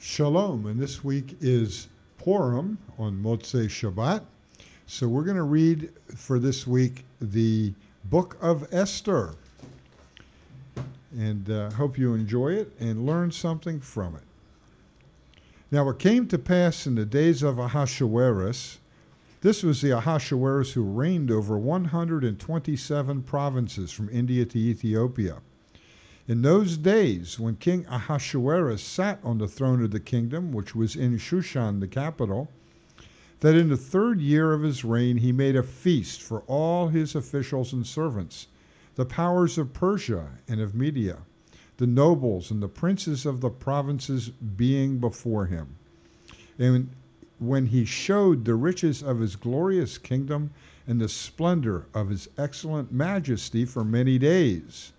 Shalom, and this week is Purim on Motzei Shabbat. So we're going to read for this week the book of Esther, and hope you enjoy it and learn something from it. Now it came to pass in the days of Ahasuerus, this was the Ahasuerus who reigned over 127 provinces from India to Ethiopia. In those days, when King Ahasuerus sat on the throne of the kingdom, which was in Shushan the capital, that in the 3rd year of his reign he made a feast for all his officials and servants, the powers of Persia and of Media, the nobles and the princes of the provinces being before him. And when he showed the riches of his glorious kingdom and the splendor of his excellent majesty for many days,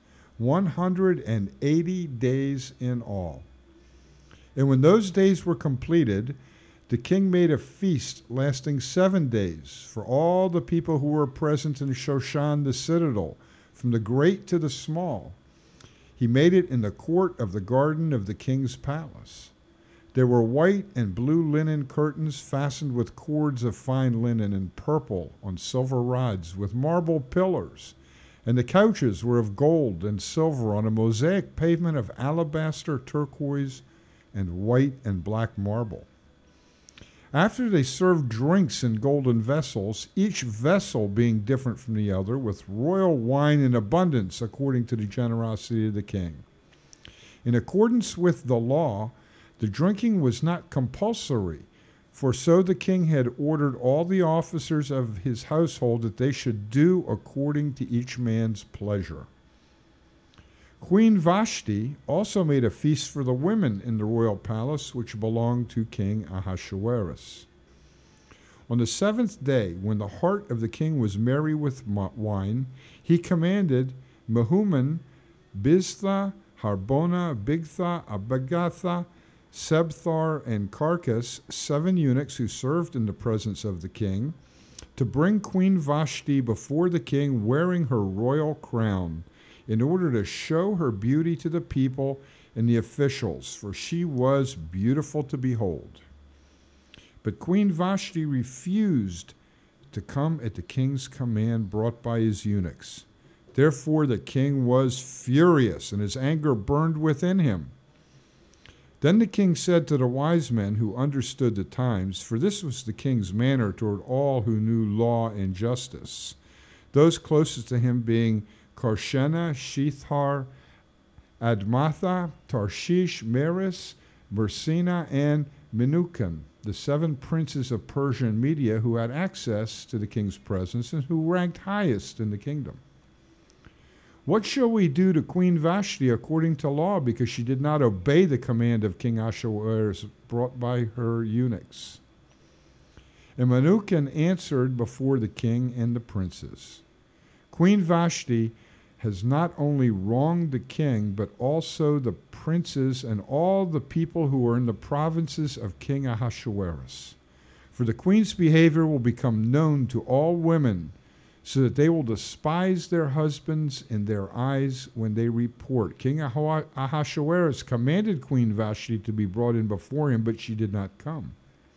180 days in all. And when those days were completed, the king made a feast lasting 7 days for all the people who were present in Shoshan the citadel, from the great to the small. He made it in the court of the garden of the king's palace. There were white and blue linen curtains fastened with cords of fine linen and purple on silver rods with marble pillars, and the couches were of gold and silver on a mosaic pavement of alabaster, turquoise, and white and black marble. After they served drinks in golden vessels, each vessel being different from the other, with royal wine in abundance according to the generosity of the king. In accordance with the law, the drinking was not compulsory, for so the king had ordered all the officers of his household that they should do according to each man's pleasure. Queen Vashti also made a feast for the women in the royal palace which belonged to King Ahasuerus. On the 7th day, when the heart of the king was merry with wine, he commanded Mehuman, Biztha, Harbona, Bigtha, Abagatha, Sebthar, and Carcass, 7 eunuchs who served in the presence of the king, to bring Queen Vashti before the king wearing her royal crown, in order to show her beauty to the people and the officials, for she was beautiful to behold. But Queen Vashti refused to come at the king's command brought by his eunuchs. Therefore the king was furious, and his anger burned within him. Then the king said to the wise men who understood the times, for this was the king's manner toward all who knew law and justice, those closest to him being Karshena, Shethar, Admatha, Tarshish, Meres, Mersina, and Menucan, the 7 princes of Persia and Media who had access to the king's presence and who ranked highest in the kingdom. What shall we do to Queen Vashti according to law, because she did not obey the command of King Ahasuerus brought by her eunuchs? And Menucan answered before the king and the princes, Queen Vashti has not only wronged the king, but also the princes and all the people who are in the provinces of King Ahasuerus. For the queen's behavior will become known to all women, so that they will despise their husbands in their eyes when they report. King Ahasuerus commanded Queen Vashti to be brought in before him, but she did not come.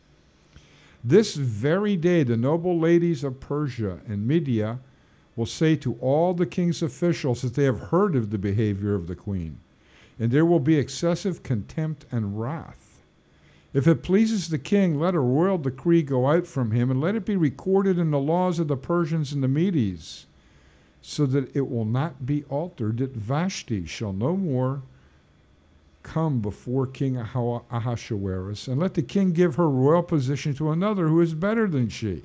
This very day the noble ladies of Persia and Media will say to all the king's officials that they have heard of the behavior of the queen, and there will be excessive contempt and wrath. If it pleases the king, let a royal decree go out from him, and let it be recorded in the laws of the Persians and the Medes, so that it will not be altered, that Vashti shall no more come before King Ahasuerus, and let the king give her royal position to another who is better than she.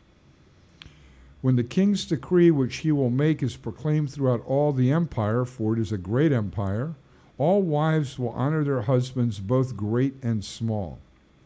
When the king's decree which he will make is proclaimed throughout all the empire, for it is a great empire, all wives will honor their husbands, both great and small.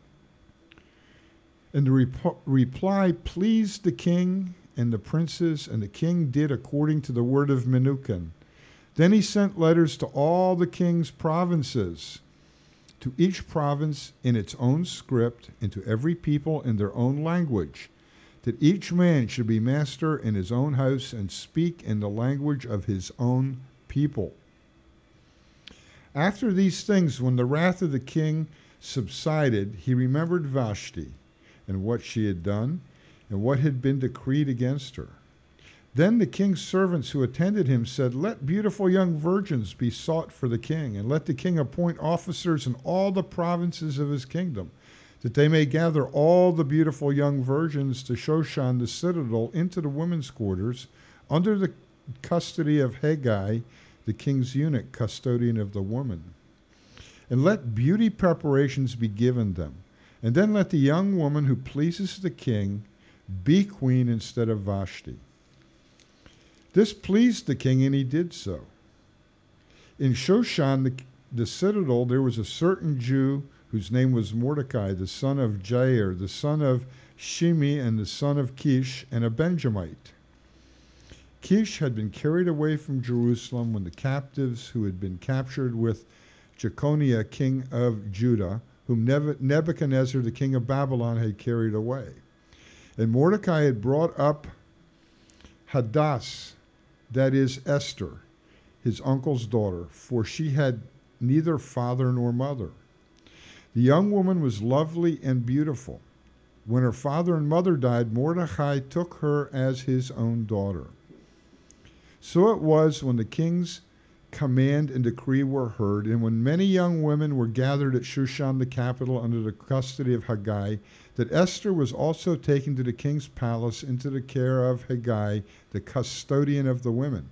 And the reply pleased the king and the princes, and the king did according to the word of Menucan. Then he sent letters to all the king's provinces, to each province in its own script, and to every people in their own language, that each man should be master in his own house and speak in the language of his own people. After these things, when the wrath of the king subsided, he remembered Vashti and what she had done and what had been decreed against her. Then the king's servants who attended him said, "Let beautiful young virgins be sought for the king, and let the king appoint officers in all the provinces of his kingdom, that they may gather all the beautiful young virgins to Shoshan the citadel into the women's quarters, under the custody of Haggai, the king's eunuch, custodian of the woman. And let beauty preparations be given them. And then let the young woman who pleases the king be queen instead of Vashti." This pleased the king, and he did so. In Shoshan, the citadel, there was a certain Jew whose name was Mordecai, the son of Jair, the son of Shimi, and the son of Kish, and a Benjamite. Kish had been carried away from Jerusalem when the captives who had been captured with Jeconiah, king of Judah, whom Nebuchadnezzar, the king of Babylon, had carried away. And Mordecai had brought up Hadass, that is Esther, his uncle's daughter, for she had neither father nor mother. The young woman was lovely and beautiful. When her father and mother died, Mordecai took her as his own daughter. So it was when the king's command and decree were heard, and when many young women were gathered at Shushan the capital under the custody of Haggai, that Esther was also taken to the king's palace into the care of Haggai, the custodian of the women.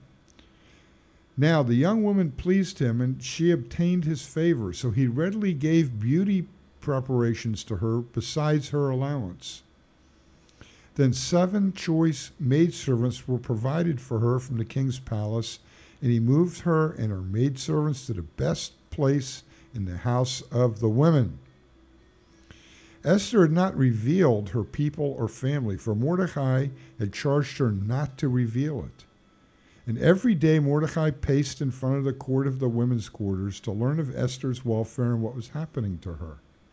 Now the young woman pleased him, and she obtained his favor, so he readily gave beauty preparations to her besides her allowance. Then 7 choice maidservants were provided for her from the king's palace, and he moved her and her maidservants to the best place in the house of the women. Esther had not revealed her people or family, for Mordecai had charged her not to reveal it. And every day Mordecai paced in front of the court of the women's quarters to learn of Esther's welfare and what was happening to her.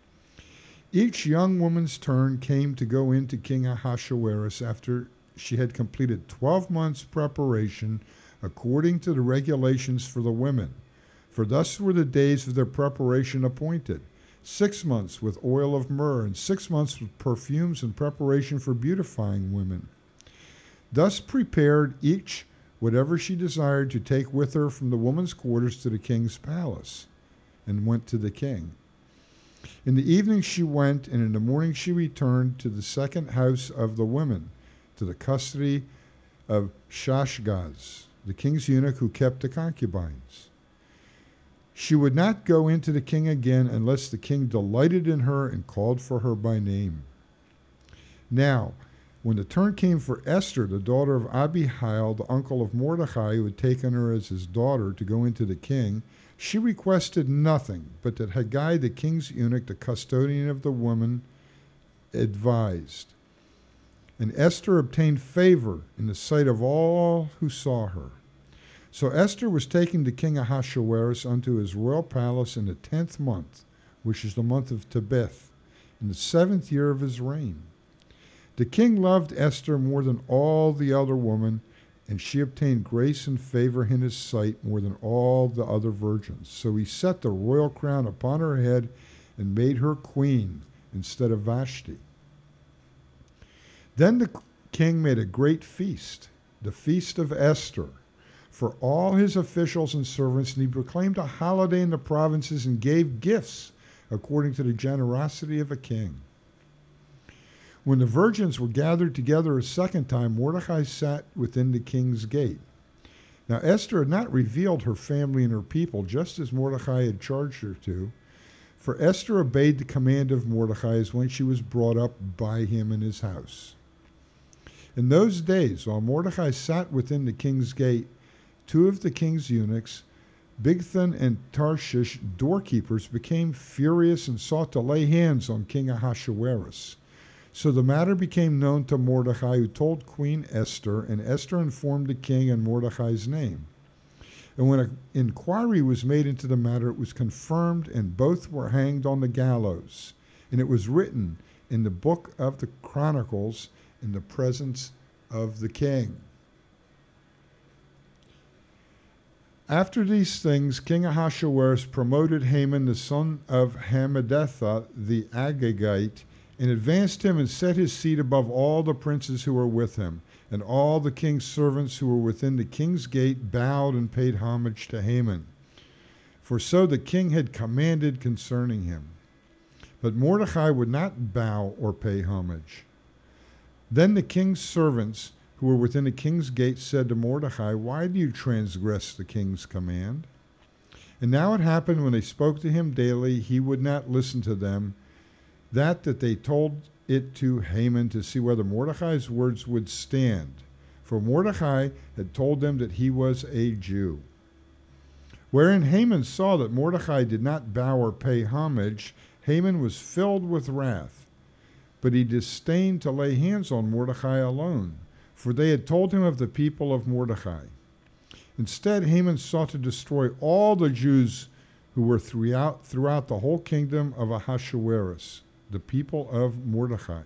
Each young woman's turn came to go in to King Ahasuerus after she had completed 12 months' preparation according to the regulations for the women. For thus were the days of their preparation appointed: 6 months with oil of myrrh, and 6 months with perfumes in preparation for beautifying women. Thus prepared each whatever she desired to take with her from the woman's quarters to the king's palace, and went to the king. In the evening she went, and in the morning she returned to the second house of the women, to the custody of Shashgaz, the king's eunuch who kept the concubines. She would not go into the king again unless the king delighted in her and called for her by name. Now, when the turn came for Esther, the daughter of Abihail, the uncle of Mordecai, who had taken her as his daughter to go into the king, she requested nothing but that Haggai, the king's eunuch, the custodian of the woman, advised. And Esther obtained favor in the sight of all who saw her. So Esther was taken to King Ahasuerus unto his royal palace in the 10th month, which is the month of Tebeth, in the 7th year of his reign. The king loved Esther more than all the other women, and she obtained grace and favor in his sight more than all the other virgins. So he set the royal crown upon her head and made her queen instead of Vashti. Then the king made a great feast, the feast of Esther, for all his officials and servants, and he proclaimed a holiday in the provinces and gave gifts according to the generosity of a king. When the virgins were gathered together a second time, Mordecai sat within the king's gate. Now Esther had not revealed her family and her people, just as Mordecai had charged her to, for Esther obeyed the command of Mordecai as when she was brought up by him in his house. In those days, while Mordecai sat within the king's gate, 2 of the king's eunuchs, Bigthan and Tarshish, doorkeepers, became furious and sought to lay hands on King Ahasuerus. So the matter became known to Mordecai, who told Queen Esther, and Esther informed the king in Mordecai's name. And when an inquiry was made into the matter, it was confirmed, and both were hanged on the gallows. And it was written in the book of the Chronicles in the presence of the king. After these things, King Ahasuerus promoted Haman the son of Hammedatha the Agagite, and advanced him and set his seat above all the princes who were with him. And all the king's servants who were within the king's gate bowed and paid homage to Haman, for so the king had commanded concerning him. But Mordecai would not bow or pay homage. Then the king's servants who were within the king's gate said to Mordecai, "Why do you transgress the king's command?" And now it happened, when they spoke to him daily, he would not listen to them, that they told it to Haman to see whether Mordecai's words would stand. For Mordecai had told them that he was a Jew. Wherein Haman saw that Mordecai did not bow or pay homage, Haman was filled with wrath. But he disdained to lay hands on Mordecai alone, for they had told him of the people of Mordecai. Instead, Haman sought to destroy all the Jews who were throughout the whole kingdom of Ahasuerus, the people of Mordecai.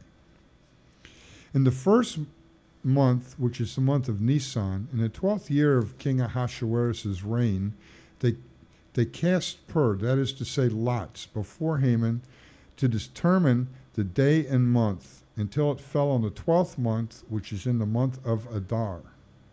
In the first month, which is the month of Nisan, in the 12th year of King Ahasuerus' reign, they cast that is to say lots, before Haman to determine the day and month, until it fell on the 12th month, which is in the month of Adar.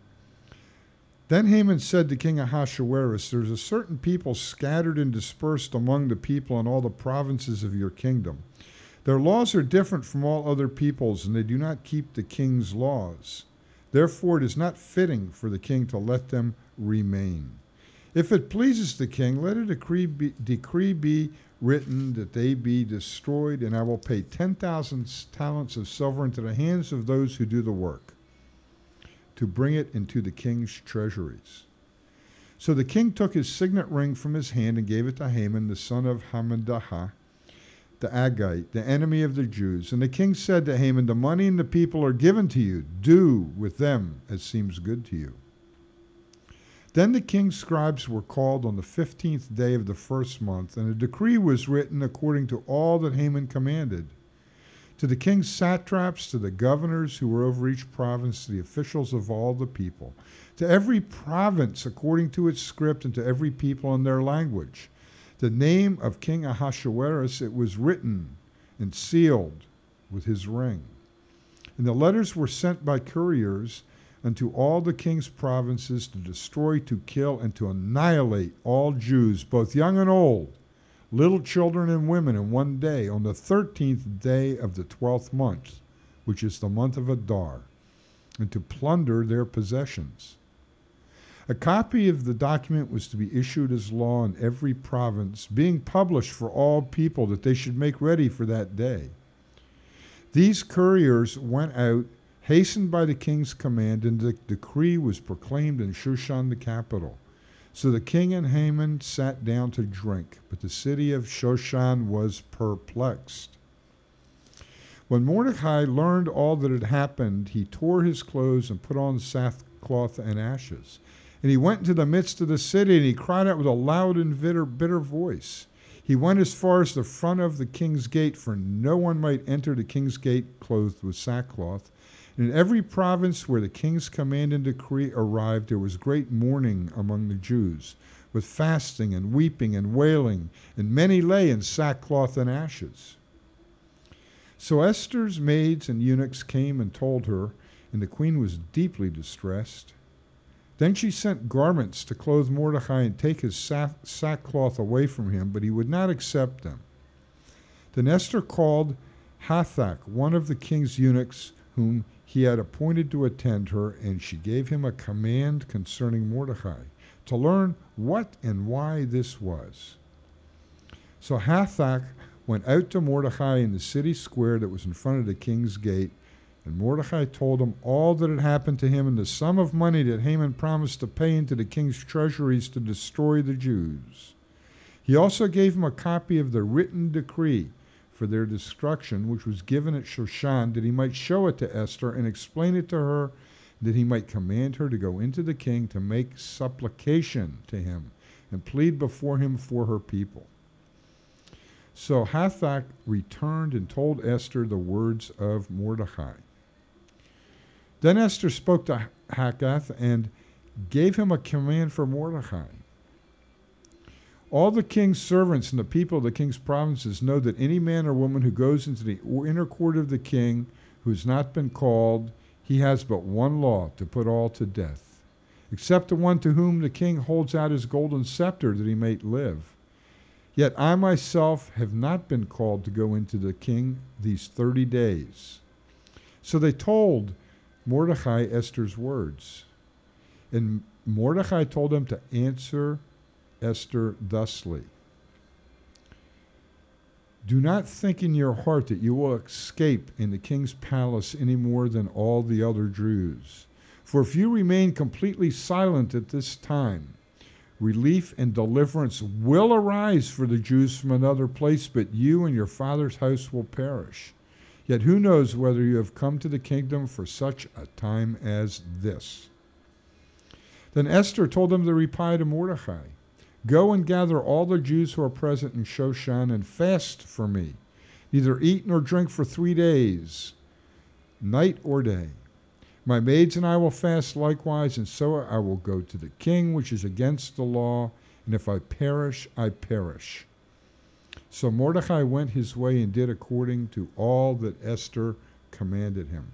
Then Haman said to King Ahasuerus, "There is a certain people scattered and dispersed among the people in all the provinces of your kingdom. Their laws are different from all other peoples, and they do not keep the king's laws. Therefore it is not fitting for the king to let them remain. If it pleases the king, let a decree be written that they be destroyed, and I will pay 10,000 talents of silver into the hands of those who do the work, to bring it into the king's treasuries." So the king took his signet ring from his hand and gave it to Haman, the son of Hammedatha, the Agagite, the enemy of the Jews. And the king said to Haman, "The money and the people are given to you. Do with them as seems good to you." Then the king's scribes were called on the 15th day of the first month, and a decree was written according to all that Haman commanded. To the king's satraps, to the governors who were over each province, to the officials of all the people, to every province according to its script, and to every people in their language. The name of King Ahasuerus, it was written and sealed with his ring. And the letters were sent by couriers unto all the king's provinces, to destroy, to kill, and to annihilate all Jews, both young and old, little children and women, in one day, on the 13th day of the 12th month, which is the month of Adar, and to plunder their possessions. A copy of the document was to be issued as law in every province, being published for all people, that they should make ready for that day. These couriers went out, hastened by the king's command, and the decree was proclaimed in Shushan the capital. So the king and Haman sat down to drink, but the city of Shushan was perplexed. When Mordecai learned all that had happened, he tore his clothes and put on sackcloth and ashes. And he went into the midst of the city, and he cried out with a loud and bitter voice. He went as far as the front of the king's gate, for no one might enter the king's gate clothed with sackcloth. In every province where the king's command and decree arrived, there was great mourning among the Jews, with fasting and weeping and wailing, and many lay in sackcloth and ashes. So Esther's maids and eunuchs came and told her, and the queen was deeply distressed. Then she sent garments to clothe Mordecai and take his sackcloth away from him, but he would not accept them. Then Esther called Hathach, one of the king's eunuchs, whom he had appointed to attend her, and she gave him a command concerning Mordecai, to learn what and why this was. So Hathach went out to Mordecai in the city square that was in front of the king's gate, and Mordecai told him all that had happened to him, and the sum of money that Haman promised to pay into the king's treasuries to destroy the Jews. He also gave him a copy of the written decree for their destruction, which was given at Shushan, that he might show it to Esther and explain it to her, that he might command her to go into the king to make supplication to him and plead before him for her people. So Hathach returned and told Esther the words of Mordecai. Then Esther spoke to Haggath and gave him a command for Mordecai. All the king's servants and the people of the king's provinces know that any man or woman who goes into the inner court of the king who has not been called, he has but one law, to put all to death, except the one to whom the king holds out his golden scepter that he may live. Yet I myself have not been called to go into the king these 30 days. So they told Mordecai Esther's words. And Mordecai told them to answer Esther thusly: Do not think in your heart that you will escape in the king's palace any more than all the other Jews. For if you remain completely silent at this time, relief and deliverance will arise for the Jews from another place, but you and your father's house will perish. Yet who knows whether you have come to the kingdom for such a time as this? Then Esther told them to reply to Mordecai: Go and gather all the Jews who are present in Shoshan and fast for me. Neither eat nor drink for 3 days, night or day. My maids and I will fast likewise, and so I will go to the king, which is against the law, and if I perish, I perish. So Mordecai went his way and did according to all that Esther commanded him.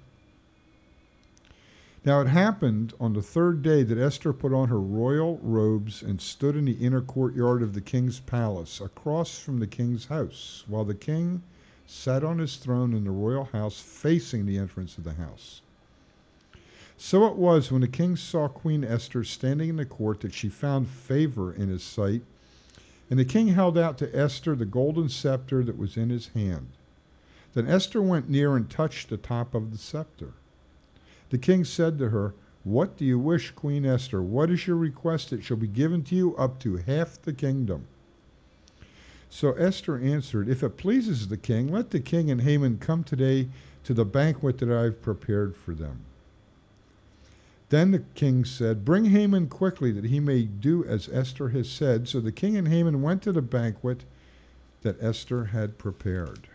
Now it happened on the 3rd day that Esther put on her royal robes and stood in the inner courtyard of the king's palace, across from the king's house, while the king sat on his throne in the royal house facing the entrance of the house. So it was, when the king saw Queen Esther standing in the court, that she found favor in his sight, and the king held out to Esther the golden scepter that was in his hand. Then Esther went near and touched the top of the scepter. The king said to her, What do you wish, Queen Esther? What is your request? It shall be given to you up to half the kingdom. So Esther answered, If it pleases the king, let the king and Haman come today to the banquet that I have prepared for them. Then the king said, Bring Haman quickly, that he may do as Esther has said. So the king and Haman went to the banquet that Esther had prepared.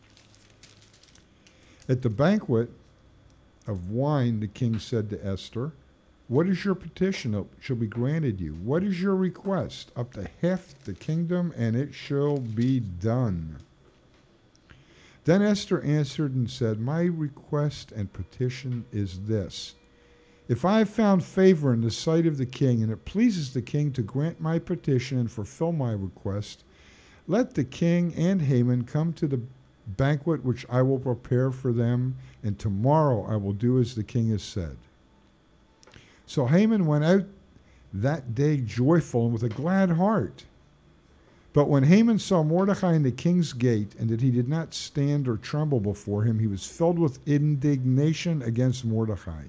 At the banquet of wine, the king said to Esther, What is your petition? It shall be granted you. What is your request? Up to half the kingdom, and it shall be done. Then Esther answered and said, My request and petition is this: If I have found favor in the sight of the king, and it pleases the king to grant my petition and fulfill my request, let the king and Haman come to the banquet which I will prepare for them, and tomorrow I will do as the king has said. So Haman went out that day joyful and with a glad heart. But when Haman saw Mordecai in the king's gate, and that he did not stand or tremble before him, he was filled with indignation against Mordecai.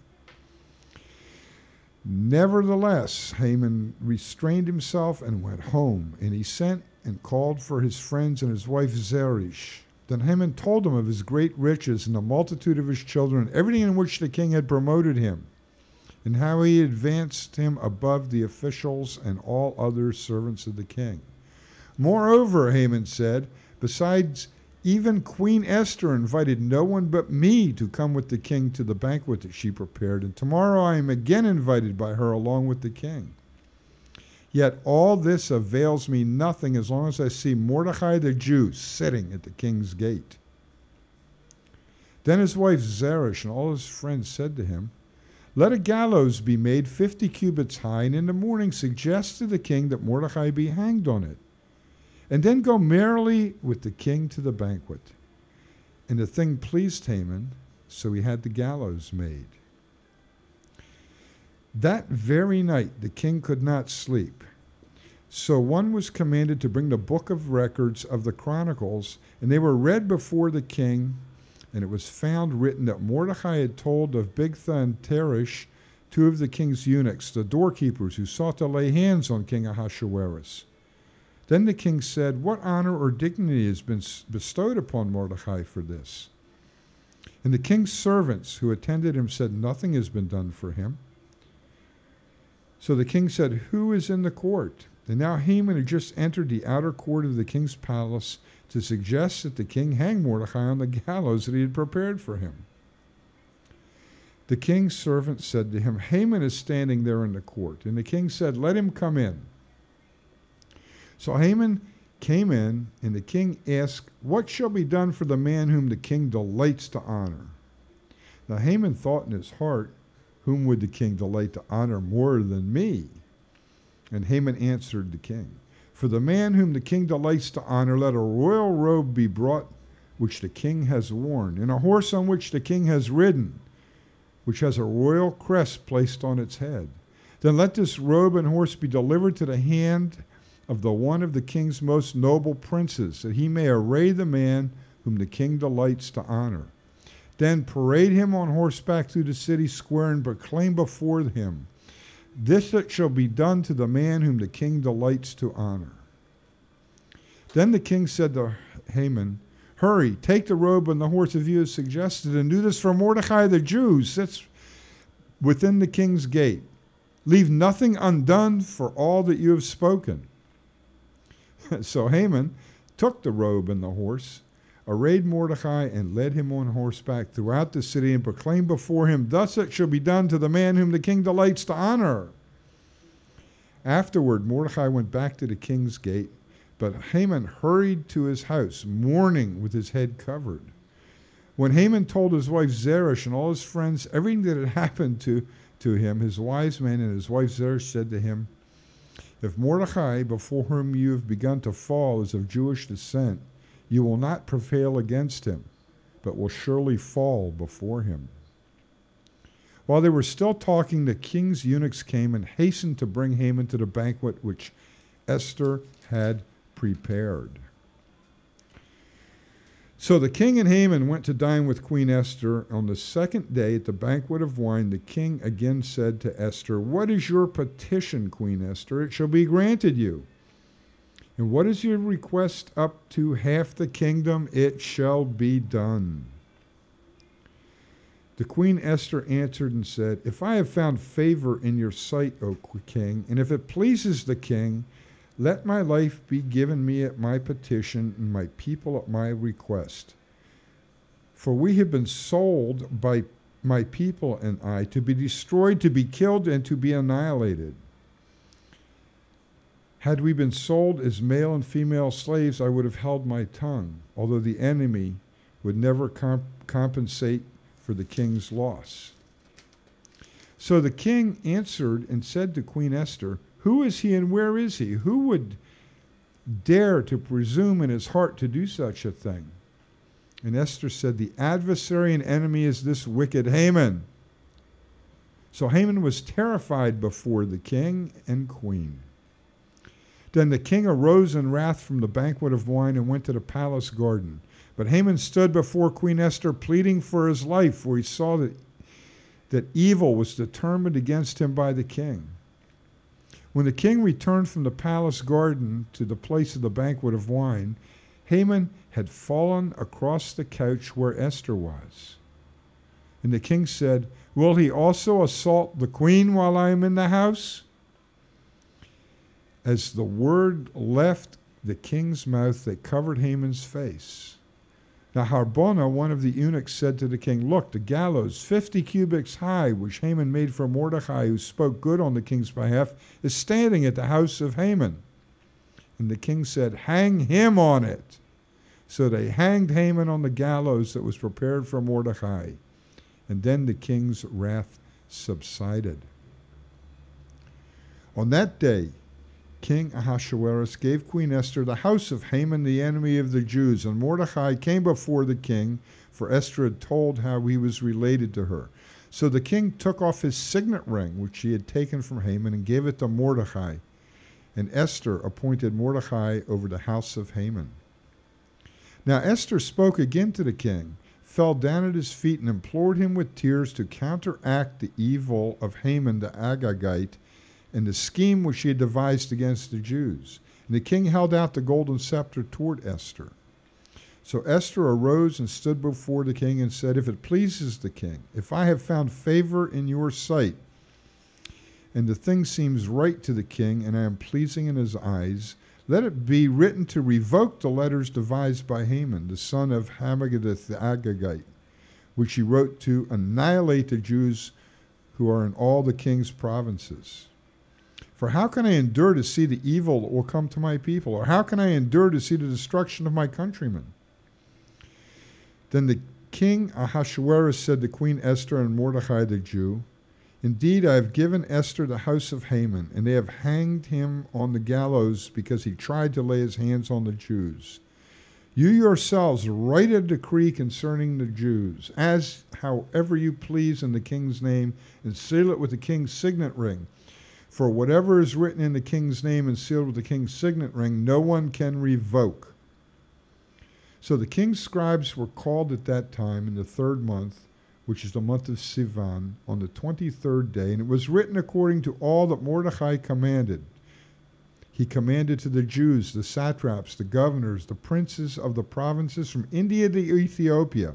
Nevertheless, Haman restrained himself and went home, and he sent and called for his friends and his wife Zeresh. Then Haman told them of his great riches and the multitude of his children, and everything in which the king had promoted him, and how he advanced him above the officials and all other servants of the king. Moreover, Haman said, besides, even Queen Esther invited no one but me to come with the king to the banquet that she prepared, and tomorrow I am again invited by her along with the king. Yet all this avails me nothing as long as I see Mordecai the Jew sitting at the king's gate. Then his wife Zeresh and all his friends said to him, Let a gallows be made 50 cubits high, and in the morning suggest to the king that Mordecai be hanged on it. And then go merrily with the king to the banquet. And the thing pleased Haman, so he had the gallows made. That very night the king could not sleep. So one was commanded to bring the book of records of the Chronicles, and they were read before the king, and it was found written that Mordecai had told of Bigtha and Teresh, 2 of the king's eunuchs, the doorkeepers, who sought to lay hands on King Ahasuerus. Then the king said, What honor or dignity has been bestowed upon Mordecai for this? And the king's servants who attended him said, Nothing has been done for him. So the king said, Who is in the court? And now Haman had just entered the outer court of the king's palace to suggest that the king hang Mordecai on the gallows that he had prepared for him. The king's servant said to him, Haman is standing there in the court. And the king said, let him come in. So Haman came in, and the king asked, what shall be done for the man whom the king delights to honor? Now Haman thought in his heart, whom would the king delight to honor more than me? And Haman answered the king, for the man whom the king delights to honor, let a royal robe be brought, which the king has worn, and a horse on which the king has ridden, which has a royal crest placed on its head. Then let this robe and horse be delivered to the hand of the one of the king's most noble princes, that he may array the man whom the king delights to honor. Then parade him on horseback through the city square and proclaim before him, this that shall be done to the man whom the king delights to honor. Then the king said to Haman, hurry, take the robe and the horse as you have suggested, and do this for Mordecai the Jew, who sits within the king's gate. Leave nothing undone for all that you have spoken. So Haman took the robe and the horse, arrayed Mordecai, and led him on horseback throughout the city, and proclaimed before him, thus it shall be done to the man whom the king delights to honor. Afterward Mordecai went back to the king's gate, but Haman hurried to his house, mourning with his head covered. When Haman told his wife Zeresh and all his friends everything that had happened to him, his wise men and his wife Zeresh said to him, if Mordecai, before whom you have begun to fall, is of Jewish descent, you will not prevail against him, but will surely fall before him. While they were still talking, the king's eunuchs came and hastened to bring Haman to the banquet which Esther had prepared. So the king and Haman went to dine with Queen Esther. On the second day at the banquet of wine, the king again said to Esther, what is your petition, Queen Esther? It shall be granted you. And what is your request up to half the kingdom? It shall be done. The Queen Esther answered and said, if I have found favor in your sight, O king, and if it pleases the king, let my life be given me at my petition, and my people at my request. For we have been sold by my people and I to be destroyed, to be killed, and to be annihilated. Had we been sold as male and female slaves, I would have held my tongue, although the enemy would never compensate for the king's loss. So the king answered and said to Queen Esther, who is he and where is he? Who would dare to presume in his heart to do such a thing? And Esther said, the adversary and enemy is this wicked Haman. So Haman was terrified before the king and queen. Then the king arose in wrath from the banquet of wine and went to the palace garden. But Haman stood before Queen Esther pleading for his life, for he saw that evil was determined against him by the king. When the king returned from the palace garden to the place of the banquet of wine, Haman had fallen across the couch where Esther was. And the king said, will he also assault the queen while I am in the house? As the word left the king's mouth, they covered Haman's face. Now Harbona, one of the eunuchs, said to the king, look, the gallows 50 cubits high, which Haman made for Mordecai, who spoke good on the king's behalf, is standing at the house of Haman. And the king said, hang him on it. So they hanged Haman on the gallows that was prepared for Mordecai. And then the king's wrath subsided. On that day, King Ahasuerus gave Queen Esther the house of Haman, the enemy of the Jews, and Mordecai came before the king, for Esther had told how he was related to her. So the king took off his signet ring, which he had taken from Haman, and gave it to Mordecai. And Esther appointed Mordecai over the house of Haman. Now Esther spoke again to the king, fell down at his feet, and implored him with tears to counteract the evil of Haman the Agagite, and the scheme which he had devised against the Jews. And the king held out the golden scepter toward Esther. So Esther arose and stood before the king and said, if it pleases the king, if I have found favor in your sight, and the thing seems right to the king, and I am pleasing in his eyes, let it be written to revoke the letters devised by Haman, the son of Hammedatha the Agagite, which he wrote to annihilate the Jews who are in all the king's provinces. For how can I endure to see the evil that will come to my people? Or how can I endure to see the destruction of my countrymen? Then the king Ahasuerus said to Queen Esther and Mordecai the Jew, Indeed, I have given Esther the house of Haman, and they have hanged him on the gallows because he tried to lay his hands on the Jews. You yourselves write a decree concerning the Jews, as however you please in the king's name, and seal it with the king's signet ring. For whatever is written in the king's name and sealed with the king's signet ring, no one can revoke. So the king's scribes were called at that time in the 3rd month, which is the month of Sivan, on the 23rd day, and it was written according to all that Mordecai commanded. He commanded to the Jews, the satraps, the governors, the princes of the provinces from India to Ethiopia,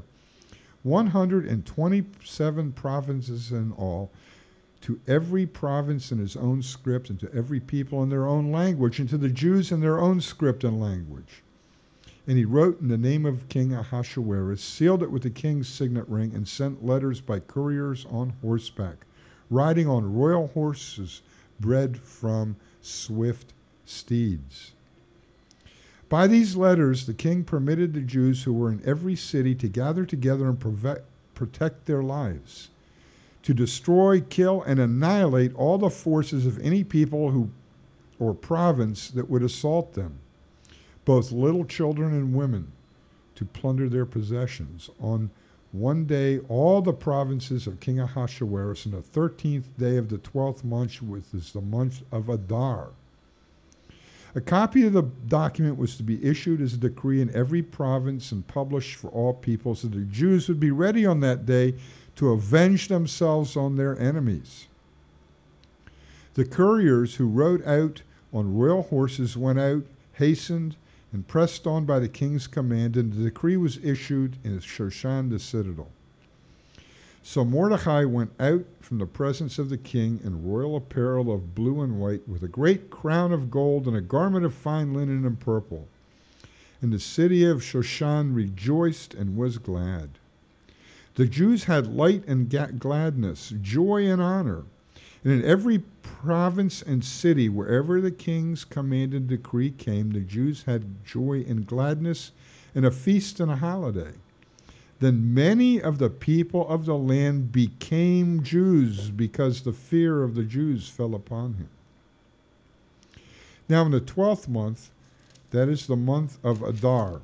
127 provinces in all, to every province in his own script, and to every people in their own language, and to the Jews in their own script and language. And he wrote in the name of King Ahasuerus, sealed it with the king's signet ring, and sent letters by couriers on horseback, riding on royal horses bred from swift steeds. By these letters the king permitted the Jews who were in every city to gather together and protect their lives, to destroy, kill, and annihilate all the forces of any people or province that would assault them, both little children and women, to plunder their possessions. On one day all the provinces of King Ahasuerus, on the 13th day of the 12th month, which is the month of Adar. A copy of the document was to be issued as a decree in every province and published for all people, so the Jews would be ready on that day to avenge themselves on their enemies. The couriers who rode out on royal horses went out, hastened, and pressed on by the king's command, and the decree was issued in Shoshan the citadel. So Mordecai went out from the presence of the king in royal apparel of blue and white, with a great crown of gold and a garment of fine linen and purple. And the city of Shoshan rejoiced and was glad. The Jews had light and gladness, joy and honor. And in every province and city, wherever the king's commanded decree came, the Jews had joy and gladness, and a feast and a holiday. Then many of the people of the land became Jews, because the fear of the Jews fell upon him. Now in the 12th month, that is the month of Adar,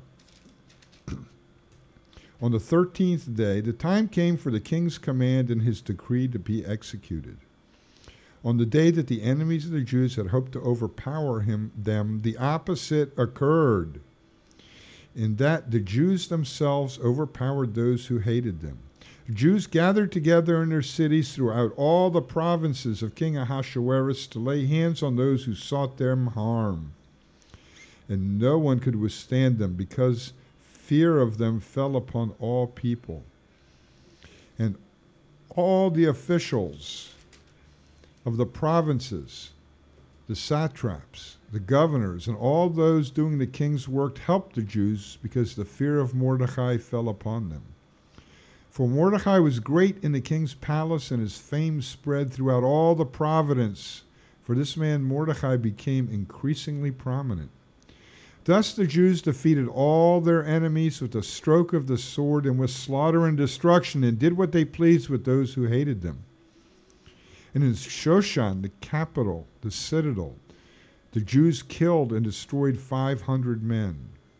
on the 13th day, the time came for the king's command and his decree to be executed. On the day that the enemies of the Jews had hoped to overpower them, the opposite occurred, in that the Jews themselves overpowered those who hated them. The Jews gathered together in their cities throughout all the provinces of King Ahasuerus to lay hands on those who sought them harm. And no one could withstand them, because fear of them fell upon all people. And all the officials of the provinces, the satraps, the governors, and all those doing the king's work helped the Jews, because the fear of Mordecai fell upon them. For Mordecai was great in the king's palace, and his fame spread throughout all the province. For this man Mordecai became increasingly prominent. Thus the Jews defeated all their enemies with the stroke of the sword, and with slaughter and destruction, and did what they pleased with those who hated them. And in Shoshan, the capital, the citadel, the Jews killed and destroyed 500 men.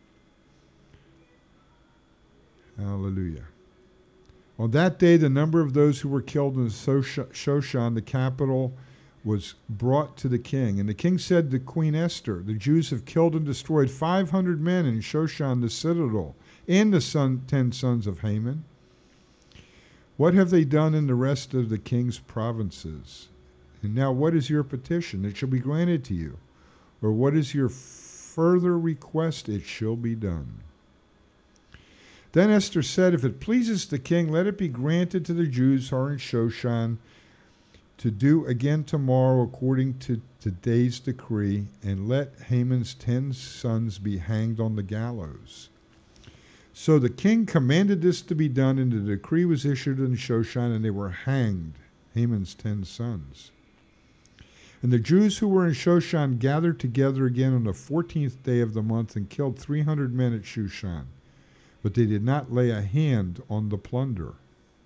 Hallelujah. On that day, the number of those who were killed in Shoshan, the capital, was brought to the king. And the king said to Queen Esther, the Jews have killed and destroyed 500 men in Shoshan, the citadel, and the 10 sons of Haman. What have they done in the rest of the king's provinces? And now what is your petition? It shall be granted to you. Or what is your further request? It shall be done. Then Esther said, if it pleases the king, let it be granted to the Jews who are in Shoshan to do again tomorrow according to today's decree, and let Haman's 10 sons be hanged on the gallows. So the king commanded this to be done, and the decree was issued in Shoshan, and they were hanged, Haman's 10 sons. And the Jews who were in Shoshan gathered together again on the 14th day of the month and killed 300 men at Shushan, but they did not lay a hand on the plunder.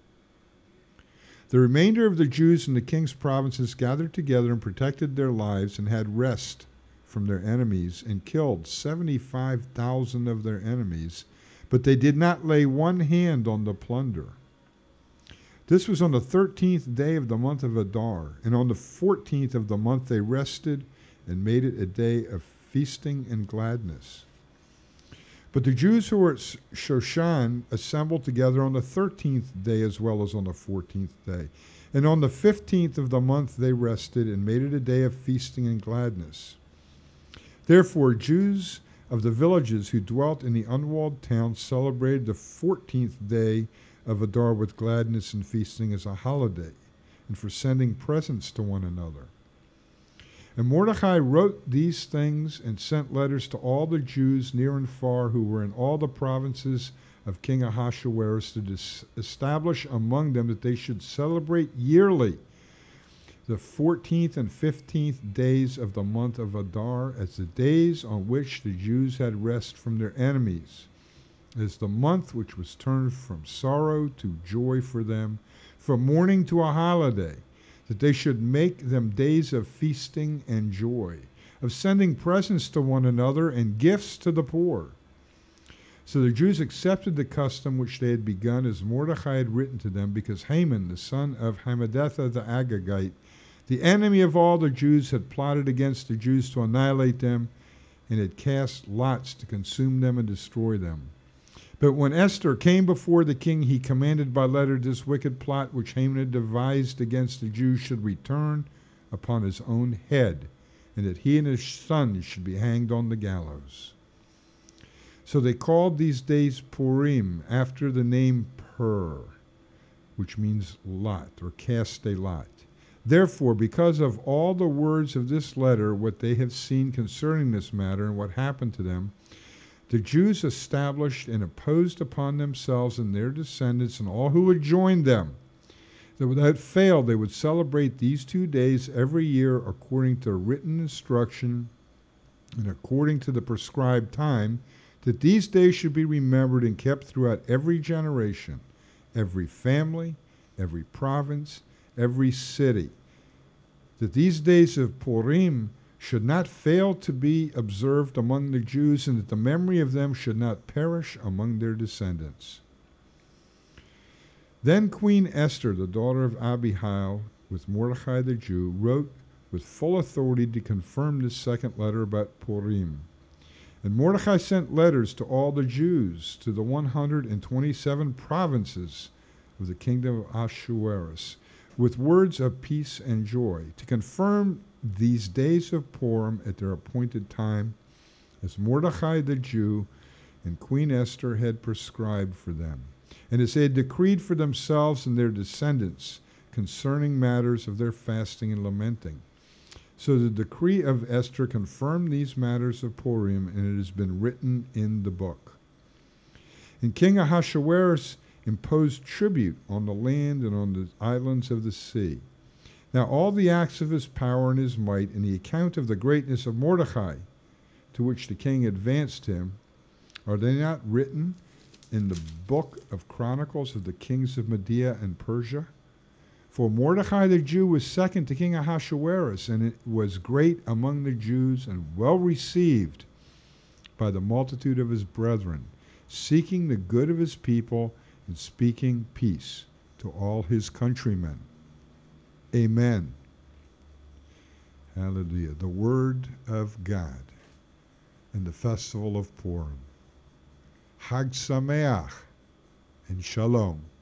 The remainder of the Jews in the king's provinces gathered together and protected their lives and had rest from their enemies and killed 75,000 of their enemies, but they did not lay one hand on the plunder. This was on the 13th day of the month of Adar, and on the 14th of the month they rested and made it a day of feasting and gladness. But the Jews who were at Shoshan assembled together on the 13th day as well as on the 14th day. And on the 15th of the month they rested and made it a day of feasting and gladness. Therefore Jews of the villages who dwelt in the unwalled towns celebrated the 14th day of Adar with gladness and feasting as a holiday, and for sending presents to one another. And Mordecai wrote these things and sent letters to all the Jews near and far who were in all the provinces of King Ahasuerus to establish among them that they should celebrate yearly the 14th and 15th days of the month of Adar as the days on which the Jews had rest from their enemies, as the month which was turned from sorrow to joy for them, from mourning to a holiday, that they should make them days of feasting and joy, of sending presents to one another and gifts to the poor. So the Jews accepted the custom which they had begun as Mordecai had written to them, because Haman, the son of Hammedatha the Agagite, the enemy of all the Jews, had plotted against the Jews to annihilate them and had cast lots to consume them and destroy them. But when Esther came before the king, he commanded by letter this wicked plot which Haman had devised against the Jews should return upon his own head, and that he and his sons should be hanged on the gallows. So they called these days Purim, after the name Pur, which means lot, or cast a lot. Therefore, because of all the words of this letter, what they have seen concerning this matter and what happened to them, the Jews established and imposed upon themselves and their descendants and all who would join them, that without fail they would celebrate these 2 days every year according to written instruction and according to the prescribed time, that these days should be remembered and kept throughout every generation, every family, every province, every city, that these days of Purim should not fail to be observed among the Jews, and that the memory of them should not perish among their descendants. Then Queen Esther, the daughter of Abihail, with Mordecai the Jew, wrote with full authority to confirm this second letter about Purim. And Mordecai sent letters to all the Jews, to the 127 provinces of the kingdom of Ahasuerus, with words of peace and joy, to confirm these days of Purim at their appointed time, as Mordecai the Jew and Queen Esther had prescribed for them, and as they had decreed for themselves and their descendants concerning matters of their fasting and lamenting. So the decree of Esther confirmed these matters of Purim, and it has been written in the book. And King Ahasuerus imposed tribute on the land and on the islands of the sea. Now all the acts of his power and his might, and the account of the greatness of Mordecai, to which the king advanced him, are they not written in the book of Chronicles of the kings of Media and Persia? For Mordecai the Jew was second to King Ahasuerus, and it was great among the Jews and well received by the multitude of his brethren, seeking the good of his people and speaking peace to all his countrymen. Amen. Hallelujah. The word of God and the festival of Purim. Hag Sameach and Shalom.